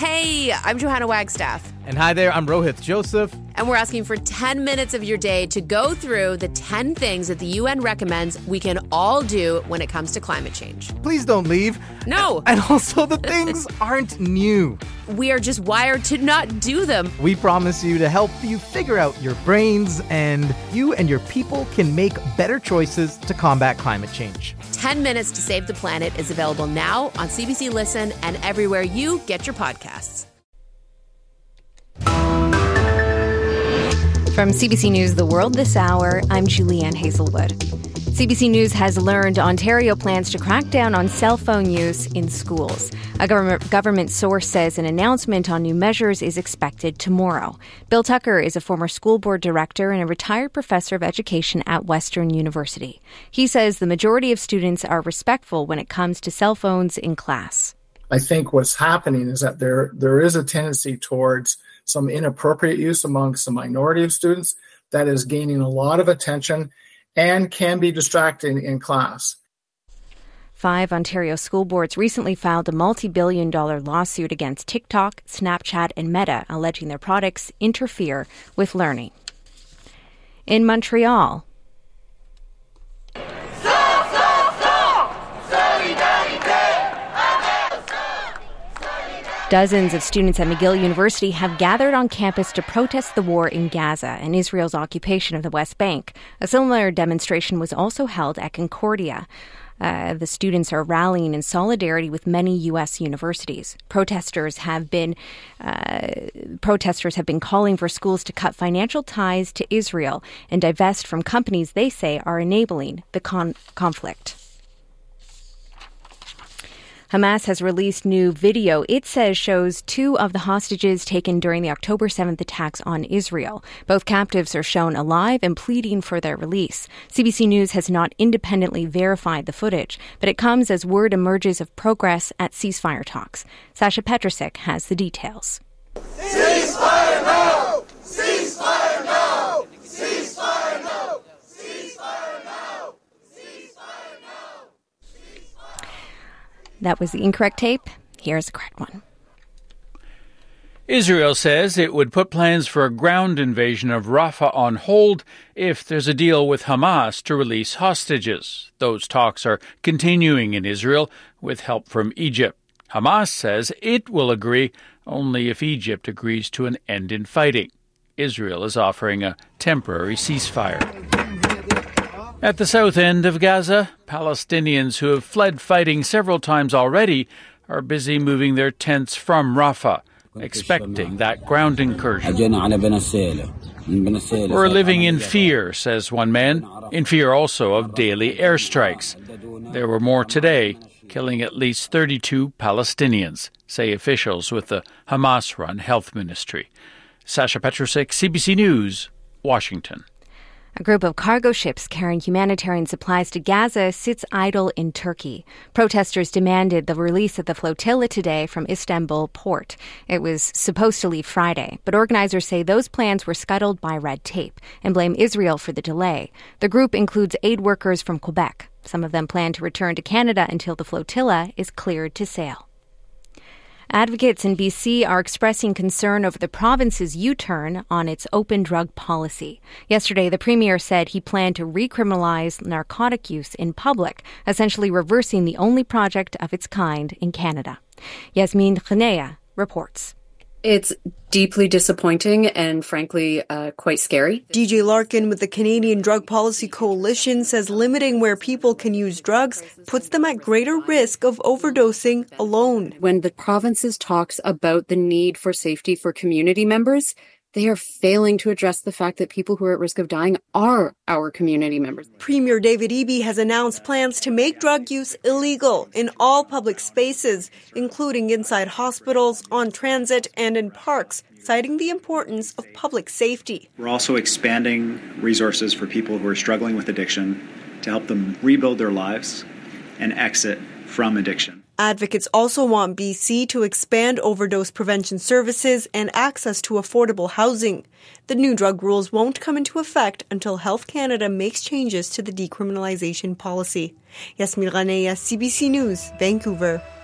Hey, I'm Johanna Wagstaff. And hi there, I'm Rohith Joseph. And we're asking for 10 minutes of your day to go through the 10 things that the UN recommends we can all do when it comes to climate change. Please don't leave. No. And also, the things aren't new. We are just wired to not do them. We promise you to help you figure out your brains, and you and your people can make better choices to combat climate change. 10 Minutes to Save the Planet is available now on CBC Listen and everywhere you get your podcasts. From CBC News The World this hour, I'm Julianne Hazelwood. CBC News has learned Ontario plans to crack down on cell phone use in schools. A government source says an announcement on new measures is expected tomorrow. Bill Tucker is a former school board director and a retired professor of education at Western University. He says the majority of students are respectful when it comes to cell phones in class. I think what's happening is that there is a tendency towards some inappropriate use amongst the minority of students that is gaining a lot of attention and can be distracting in class. 5 Ontario school boards recently filed a multi-billion-dollar lawsuit against TikTok, Snapchat, and Meta, alleging their products interfere with learning. In Montreal, dozens of students at McGill University have gathered on campus to protest the war in Gaza and Israel's occupation of the West Bank. A similar demonstration was also held at Concordia. The students are rallying in solidarity with many U.S. universities. Protesters have been calling for schools to cut financial ties to Israel and divest from companies they say are enabling the conflict. Hamas has released new video it says shows 2 of the hostages taken during the October 7th attacks on Israel. Both captives are shown alive and pleading for their release. CBC News has not independently verified the footage, but it comes as word emerges of progress at ceasefire talks. Sasha Petrusek has the details. Ceasefire now! Ceasefire now! Ceasefire now! Ceasefire now! Ceasefire now! That was the incorrect tape. Here's the correct one. Israel says it would put plans for a ground invasion of Rafah on hold if there's a deal with Hamas to release hostages. Those talks are continuing in Israel with help from Egypt. Hamas says it will agree only if Egypt agrees to an end in fighting. Israel is offering a temporary ceasefire. At the south end of Gaza, Palestinians who have fled fighting several times already are busy moving their tents from Rafah, expecting that ground incursion. We're living in fear, says one man, in fear also of daily airstrikes. There were more today, killing at least 32 Palestinians, say officials with the Hamas-run health ministry. Sasha Petrusek, CBC News, Washington. A group of cargo ships carrying humanitarian supplies to Gaza sits idle in Turkey. Protesters demanded the release of the flotilla today from Istanbul port. It was supposed to leave Friday, but organizers say those plans were scuttled by red tape and blame Israel for the delay. The group includes aid workers from Quebec. Some of them plan to return to Canada until the flotilla is cleared to sail. Advocates in BC are expressing concern over the province's U-turn on its open drug policy. Yesterday, the Premier said he planned to recriminalize narcotic use in public, essentially reversing the only project of its kind in Canada. Yasmin Khanea reports. It's deeply disappointing and, frankly, quite scary. DJ Larkin with the Canadian Drug Policy Coalition says limiting where people can use drugs puts them at greater risk of overdosing alone. When the provinces talks about the need for safety for community members, they are failing to address the fact that people who are at risk of dying are our community members. Premier David Eby has announced plans to make drug use illegal in all public spaces, including inside hospitals, on transit, and in parks, citing the importance of public safety. We're also expanding resources for people who are struggling with addiction to help them rebuild their lives and exit from addiction. Advocates also want BC to expand overdose prevention services and access to affordable housing. The new drug rules won't come into effect until Health Canada makes changes to the decriminalization policy. Yasmin Khanea, CBC News, Vancouver.